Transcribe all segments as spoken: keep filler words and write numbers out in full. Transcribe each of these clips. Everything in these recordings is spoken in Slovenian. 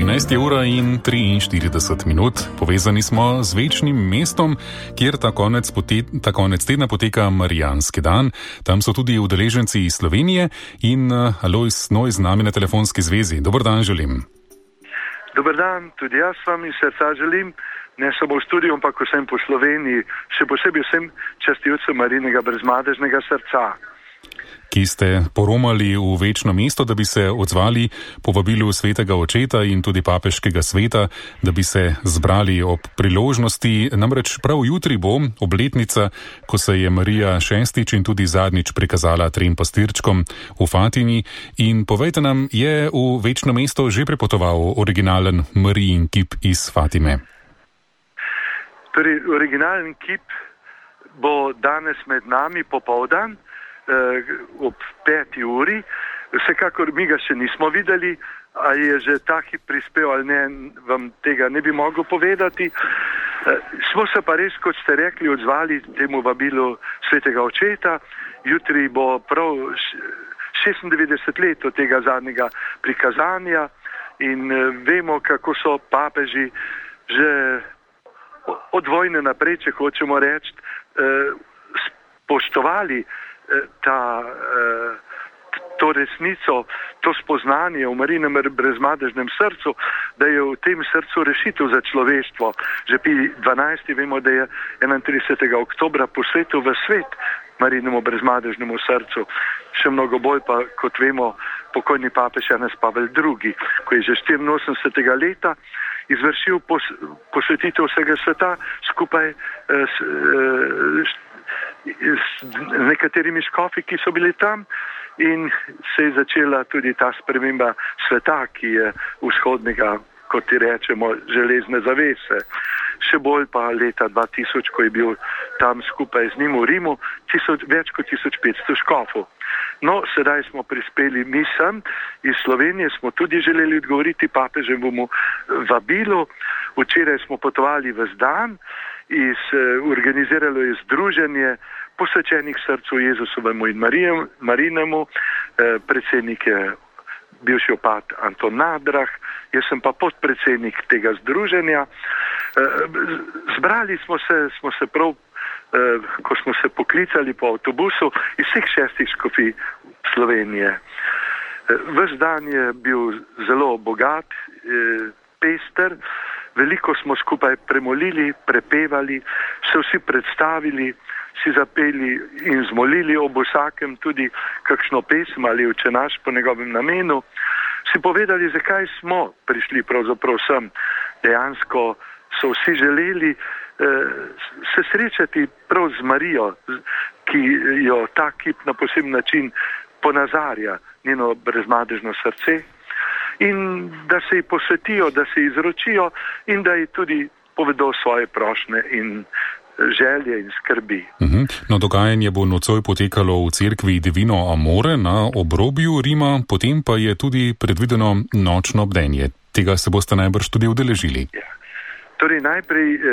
trinajsta ura in triinštirideset minut. Povezani smo z večnim mestom, kjer ta konec, pote, ta konec tedna poteka Marijanski dan. Tam so tudi udeleženci iz Slovenije in uh, Alojz Noj z nami na telefonski zvezi. Dober dan želim. Dober dan, tudi jaz vam iz srca želim, ne samo v studiu, ampak vsem po Sloveniji, še posebej vsem častilcem Marijinega brezmadežnega srca. Ki ste poromali v večno mesto, da bi se odzvali povabilu svetega očeta in tudi papeškega sveta, da bi se zbrali ob priložnosti. Namreč prav jutri bo obletnica, ko se je Marija šestič in tudi zadnjič prikazala trem pastirčkom v Fatini. In povejte nam, je v večno mesto že prepotoval originalen Marijin kip iz Fatime? Torej, originalen kip bo danes med nami popoldan, ob peti uri. Vsekakor mi ga še nismo videli, a je že taki prispel ali ne, vam tega ne bi mogel povedati. Smo se pa res, kot ste rekli, odzvali temu vabilu svetega očeta. Jutri bo prav šestindevetdeset let od tega zadnjega prikazanja in vemo, kako so papeži že od vojne naprej, če hočemo reči, spoštovali Ta, to resnico, to spoznanje v Marijinem brezmadežnem srcu, da je v tem srcu rešitev za človeštvo. Že pri dvanajsti vemo, da je enaintridesetega oktobra posvetil v svet Marijinemu brezmadežnemu srcu. Še mnogo bolj pa, kot vemo, pokojni papež Janez Pavel drugi, ko je že štiriinosemdesetega leta izvršil pos, posvetitev vsega sveta skupaj s, s z nekaterimi škofi, ki so bili tam, in se je začela tudi ta sprememba sveta, ki je vzhodnega, kot ti rečemo, železne zavese. Še bolj pa leta dva tisoč, ko je bil tam skupaj z njim v Rimu, tisoč, več kot tisoč petsto škofov. No, sedaj smo prispeli mi sem, iz Slovenije smo tudi želeli odgovoriti papeževemu vabilu. Včeraj smo potovali ves dan, iz, organiziralo je združenje posvečenih srcu Jezusovemu in Marijinemu, eh, predsednik je bivši opat Anton Nadrah, jaz sem pa podpredsednik tega združenja. Eh, zbrali smo se, smo se prav, eh, ko smo se poklicali po avtobusu iz vseh šestih škofij Slovenije. Eh, ves dan je bil zelo bogat, eh, pester. Veliko smo skupaj premolili, prepevali, se vsi predstavili, si zapeli in zmolili ob vsakem tudi kakšno pesem ali Oče naš po njegovem namenu. Si povedali, zakaj smo prišli pravzaprav sem. Dejansko so vsi želeli eh, se srečati prav z Marijo, ki jo ta kip na poseben način ponazarja, njeno brezmadežno srce. In da se ji posvetijo, da se ji izročijo in da ji tudi povedo svoje prošnje in želje in skrbi. Uh-huh. No, dogajanje bo nocoj potekalo v cerkvi Divino Amore na obrobju Rima, potem pa je tudi predvideno nočno bdenje. Tega se boste najbrž tudi udeležili. Ja. Torej najprej eh,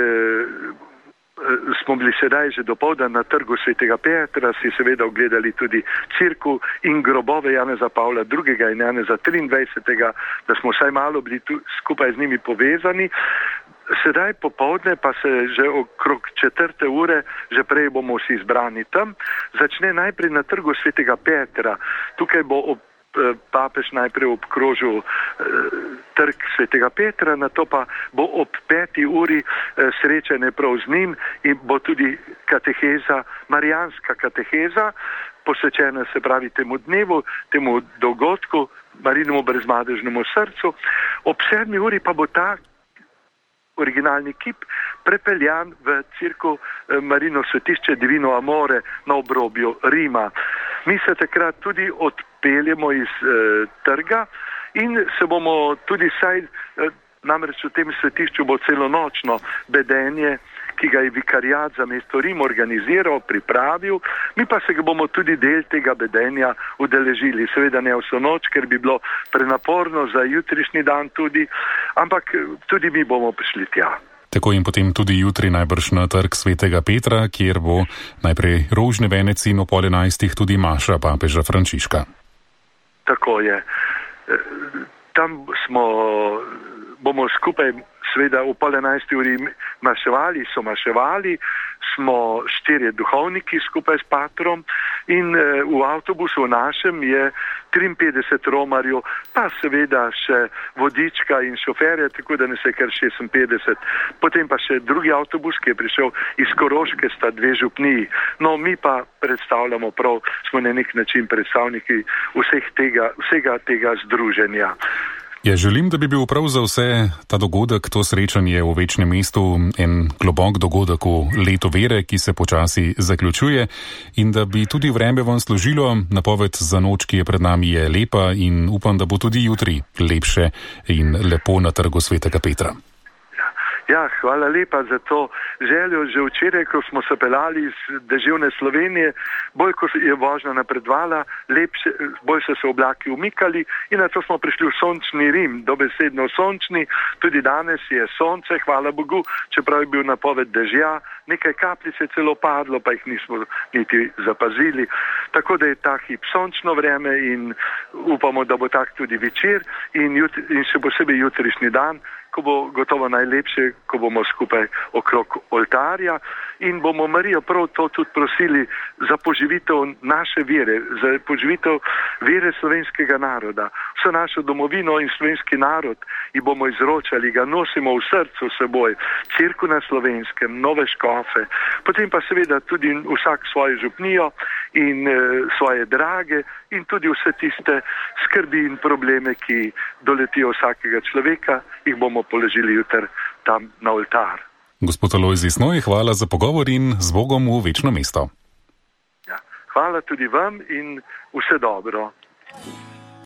smo bili sedaj že dopoldan na trgu svetega Petra, si seveda ogledali tudi cerkev in grobove Janeza Pavla drugega in Janeza triindvajsetega, da smo vsaj malo bili tu skupaj z njimi povezani. Sedaj popovdne pa se že okrog četrte ure, že prej bomo vsi zbrani tam, začne najprej na trgu svetega Petra. Tukaj bo ob papež najprej obkrožil eh, trg svetega Petra, nato pa bo ob peti uri eh, srečanje prav z njim in bo tudi kateheza, marijanska kateheza, posvečena se pravi temu dnevu, temu dogodku, Marijinemu brezmadežnemu srcu. Ob sedmi uri pa bo ta originalni kip prepeljan v cerkev eh, Marijino svetišče Divino Amore na obrobju Rima. Mi se takrat tudi odpeljemo iz eh, trga in se bomo tudi saj, eh, namreč v tem svetišču bo celonočno bedenje, ki ga je vikariat za mesto Rim organiziral, pripravil, mi pa se ga bomo tudi del tega bedenja udeležili. Seveda ne vso noč, ker bi bilo prenaporno za jutrišnji dan tudi, ampak tudi mi bomo prišli tja. Tako in potem tudi jutri najbrž na trg svetega Petra, kjer bo najprej rožni venec in o pol enajstih tudi maša papeža Frančiška. Tako je. Tam smo bomo skupaj seveda v pol enajsti uri maševali, so maševali, smo štirje duhovniki skupaj s patrom in e, v avtobusu v našem je triinpetdeset romarjev, pa seveda še vodička in šoferja, tako da ne se kar šestinpetdeset. Potem pa še drugi avtobus, ki je prišel iz Koroške, sta dve župniji. No, mi pa predstavljamo prav, smo na nek način predstavniki vseh tega, vsega tega združenja. Ja, želim, da bi bil prav za vse ta dogodek, to srečanje v Večnem mestu, en globok dogodek v letu vere, ki se počasi zaključuje in da bi tudi vreme vam služilo. Napoved za noč, ki je pred nami, je lepa in upam, da bo tudi jutri lepše in lepo na Trgu svetega Petra. Ja, hvala lepa za to željo. Že včeraj, ko smo se pelali iz deževne Slovenije, bolj ko je vožnja napredvala, lepše, bolj so se oblaki umikali in na to smo prišli v sončni Rim, dobesedno sončni. Tudi danes je sonce, hvala Bogu, čeprav je bil napoved dežja, nekaj kapljic je celo padlo, pa jih nismo niti zapazili. Tako da je ta hip sončno vreme in upamo, da bo tak tudi večer in, jutri, in še posebej jutrišnji dan, ko bo gotovo najlepše, ko bomo skupaj okrog oltarja in bomo Marijo prav to tudi prosili za poživitev naše vere, za poživitev vere slovenskega naroda. Vso našo domovino in slovenski narod ji bomo izročali, ga nosimo v srcu seboj, Cerkev na Slovenskem, nove škofe, potem pa seveda tudi vsak svojo župnijo in e, svoje drage in tudi vse tiste skrbi in probleme, ki doletijo vsakega človeka, jih bomo položili jutri tam na oltar. Gospod Alojzij Snoj, hvala za pogovor in z Bogom v Večno mesto. Ja, hvala tudi vam in vse dobro.